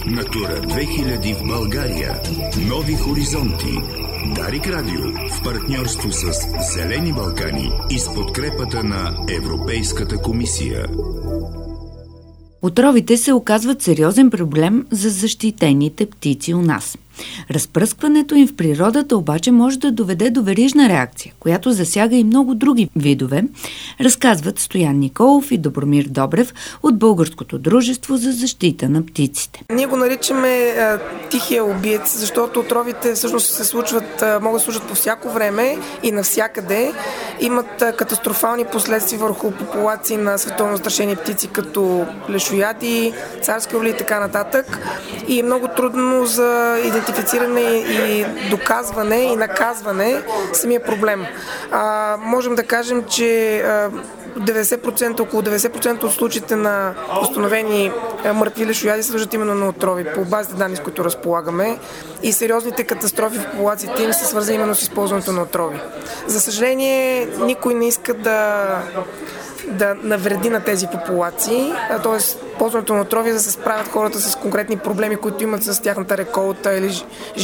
Натура 2000 в България. Нови хоризонти. Дарик Радио в партньорство с Зелени Балкани и с подкрепата на Европейската комисия. Отровите се оказват сериозен проблем за защитените птици у нас. Разпръскването им в природата обаче може да доведе до верижна реакция, която засяга и много други видове, разказват Стоян Николов и Добромир Добрев от Българското дружество за защита на птиците. Ние го наричаме тихия убиец, защото отровите всъщност могат да се случат по всяко време и навсякъде. Имат катастрофални последствия върху популации на световно застрашени птици, като царски орли и така нататък. И е много трудно за идентифициране и доказване и наказване самия проблем. Можем да кажем, че около 90% от случаите на установени мъртви лешояди се дължат именно на отрови, по базите данни, с които разполагаме, и сериозните катастрофи в популациите им са свързани именно с използването на отрови. За съжаление, никой не иска да навреди на тези популации, т.е. ползването на отрови, за да се справят хората с конкретни проблеми, които имат с тяхната реколта или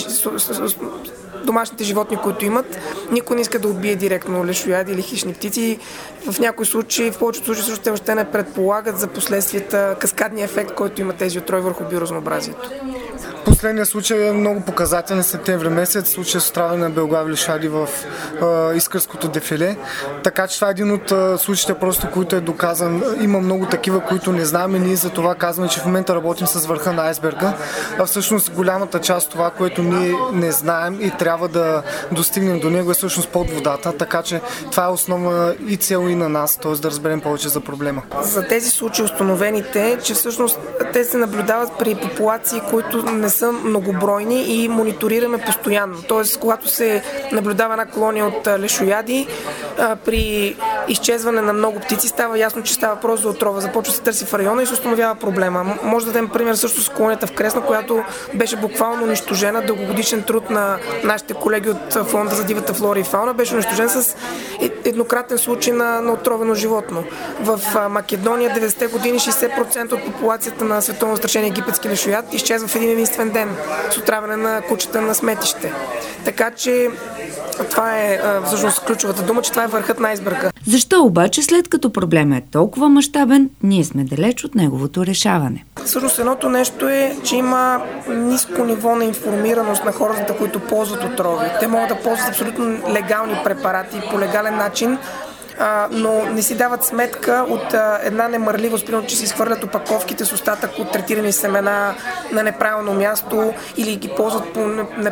домашните животни, които имат. Никой не иска да убие директно лешояди или хищни птици. В някои случаи, в повечето случаи, също те въобще не предполагат за последствията, каскадния ефект, който има тези отрови върху биоразнообразието. Последният случай е много показателен. Септември месец, случай с отравяне на белоглави лешояди в Искърското дефиле. Така че това е един от случаите, просто които е доказан. Има много такива, които не знаем, и ние за това казваме, че в момента работим с върха на айсберга. А всъщност голямата част от това, което ние не знаем и трябва да достигнем до него, е всъщност под водата. Така че това е основна и цел и на нас, т.е. да разберем повече за проблема. За тези случаи установените, че всъщност те се наблюдават при популации, които не са многобройни и мониторираме постоянно. Тоест, когато се наблюдава една колония от лешояди, при изчезване на много птици става ясно, че става въпрос за отрова. Започва се търси в района и се установява проблема. Може да дадем пример също с колонията в Кресна, която беше буквално унищожена. Дългогодишен труд на нашите колеги от Фонда за дивата флора и фауна беше унищожен с еднократен случай на отровено животно. В Македония 90-те години 60% от популацията на световно застрашен египетски лешояд изчезва в един единствен ден с отравяне на кучета на сметище. Така че това е всъщност ключовата дума, че това е върхът на айсберга. Защо обаче, след като проблемът е толкова мащабен, ние сме далеч от неговото решаване? Всъщност едното нещо е, че има ниско ниво на информираност на хората, които ползват отрови. Те могат да ползват абсолютно легални препарати по легален начин, но не си дават сметка от една немърливост, примерно, че си изхвърлят опаковките с остатък от третирани семена на неправилно място или ги ползват по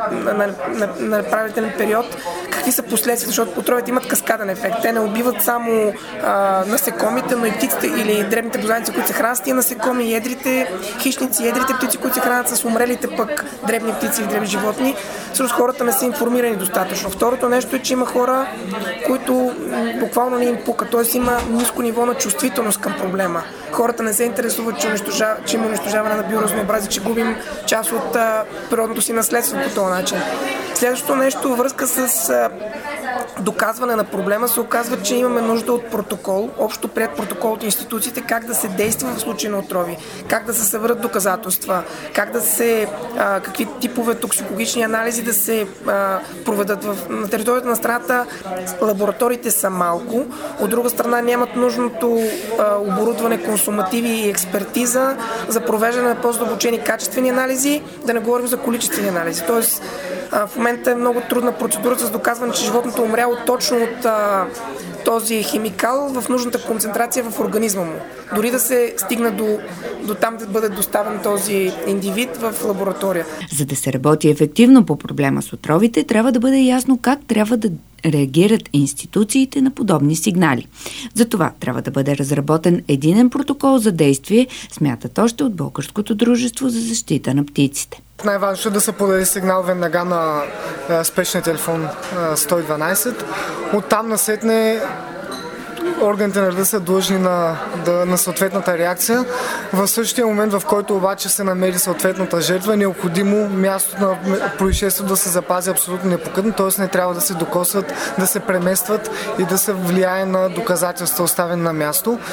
неправилен период. Какви са последствия? Защото отровите имат каскаден ефект. Те не убиват само насекомите, но и птиците или дребните бозайници, които се хранят с тия насекоми, едрите хищници, едрите птици, които се хранят с умрелите пък дребни птици и дребни животни. Всъщност хората не са информирани достатъчно. Второто нещо е, че има хора, които буквално не им пука, т.е. има ниско ниво на чувствителност към проблема. Хората не се интересуват, че има унищожаване на биоразнообразие, че губим част от природното си наследство по този начин. Следващото нещо, във връзка с доказване на проблема, се оказва, че имаме нужда от протокол, общо приет протокол от институциите, как да се действа в случай на отрови, как да се съберат доказателства, как да се, какви типове токсикологични анализи да се проведат. На територията на страната лабораториите са малко, от друга страна нямат нужното оборудване, консумативи и експертиза за провеждане на по-задълбочени качествени анализи, да не говорим за количествени анализи. Тоест, в момента е много трудна процедура с доказване, че животното е умряло точно от този химикал в нужната концентрация в организма му. Дори да се стигне до там да бъде доставен този индивид в лаборатория. За да се работи ефективно по проблема с отровите, трябва да бъде ясно как трябва да реагират институциите на подобни сигнали. Затова трябва да бъде разработен единен протокол за действие, смятат още от Българското дружество за защита на птиците. Най-важното е да се подаде сигнал веднага на спешния телефон 112. Оттам насетне органите на реда са длъжни на съответната реакция. В същия момент, в който обаче се намери съответната жертва, е необходимо мястото на происшествието да се запази абсолютно непокътно, т.е. не трябва да се докосват, да се преместват и да се влияе на доказателства, оставени на място.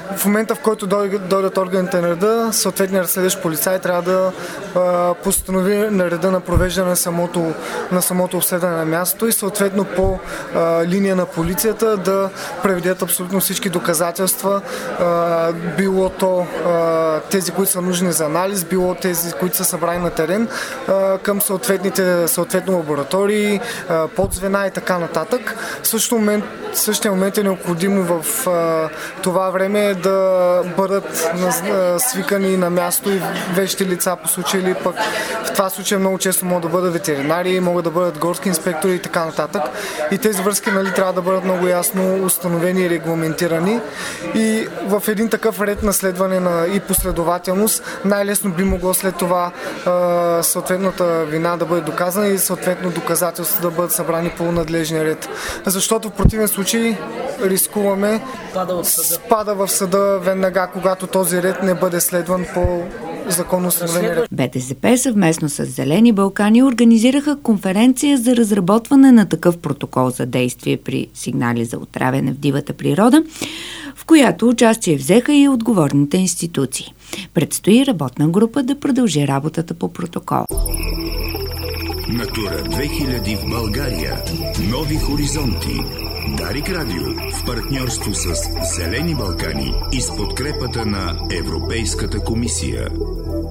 В момента, в който дойдат органите на реда, съответният разследващ полицай трябва да постанови на реда на провеждане на самото обследване на място и съответно по линия на полицията да преведят абсолютно всички доказателства, било то тези, които са нужни за анализ, било тези, които са събрани на терен, към съответно лаборатории, подзвена и така нататък. В същия момент е необходимо в това време да бъдат свикани на място и вещи лица по случай, или пък в това случай много често могат да бъдат ветеринари, могат да бъдат горски инспектори и така нататък. И тези връзки трябва да бъдат много ясно установени и регламентирани. И в един такъв ред на следване и последователност най-лесно би могло след това съответната вина да бъде доказана и съответно доказателства да бъдат събрани по надлежния ред. Защото в противен случай рискуваме спада в съда веднага, когато този ред не бъде следван по законно установения ред. БТЗП съвместно с Зелени Балкани организираха конференция за разработване на такъв протокол за действие при сигнали за отравяне в дивата природа, в която участие взеха и отговорните институции. Предстои работна група да продължи работата по протокол. Натура 2000 в България. Нови хоризонти. Дарик Радио в партньорство с Зелени Балкани и с подкрепата на Европейската комисия.